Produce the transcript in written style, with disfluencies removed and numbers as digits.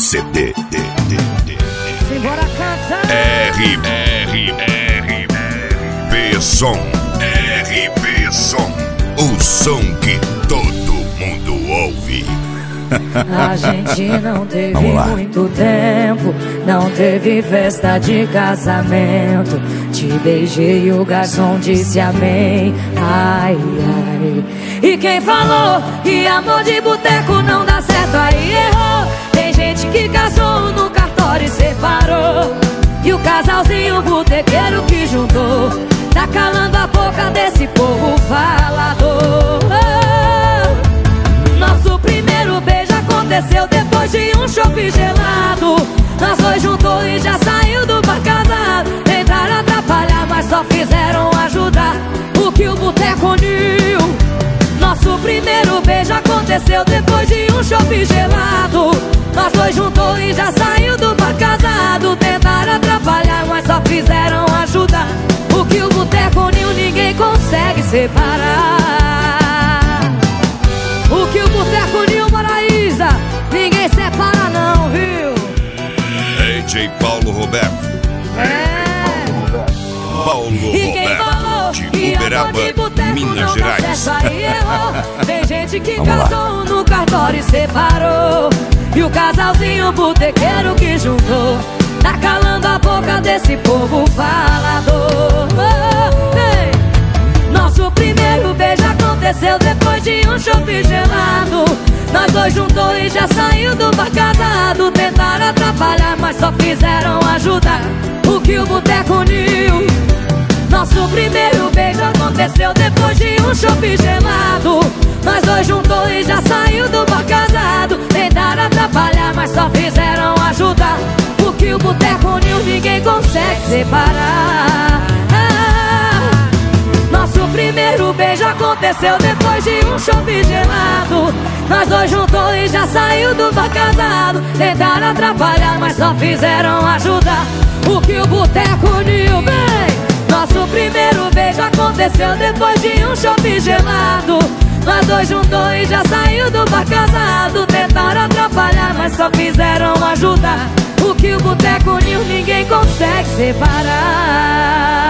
CD. Simbora cantar. RB Som. RB Som. O som que todo mundo ouve. A gente não teve muito tempo, não teve festa de casamento. Te beijei e o garçom disse amém. Ai, ai. E quem falou que amor de boteco não dá certo, aí errou. Tem gente que casou no cartório e separou, e o casalzinho botequeiro que juntou tá calando a boca desse povo falador. Nosso primeiro beijo aconteceu depois de um chopp gelado. Nós dois juntou e já saiu do bar casado. Tentaram atrapalhar, mas só fizeram ajudar o que o boteco uniu. Nosso primeiro beijo aconteceu depois de um chopp gelado. Nós dois juntou e já saiu do bar casado. Tentaram atrapalhar, mas só fizeram ajudar o que o boteco uniu. Ninguém consegue separar o que o boteco uniu, Maraísa. Ninguém separa não, viu? DJ Paulo Roberto. Paulo Roberto de Uberaba, Minas Gerais. Tem gente que casou no cartório e separou, e o casalzinho botequeiro que juntou tá calando a boca desse povo falador. Nosso primeiro beijo aconteceu depois de um chopp gelado. Nós dois juntou e já saiu do bar casado. Tentaram atrapalhar, mas só fizeram ajudar o que o boteco uniu. Nosso primeiro beijo aconteceu depois de um chopp gelado. Nós dois juntou e já saiu do bar casado. Tentaram atrapalhar, mas só fizeram ajudar o que o boteco uniu. Ninguém consegue separar. Nosso primeiro beijo aconteceu depois de um chopp gelado. Nós dois juntou e já saiu do bar casado. Tentaram atrapalhar, mas só fizeram ajudar o que o boteco uniu. Vem! Nosso primeiro beijo aconteceu depois de um chopp gelado. Nós dois juntou e já saiu do bar casado. Tentaram atrapalhar, mas só fizeram ajudar o que o boteco uniu. Ninguém consegue separar.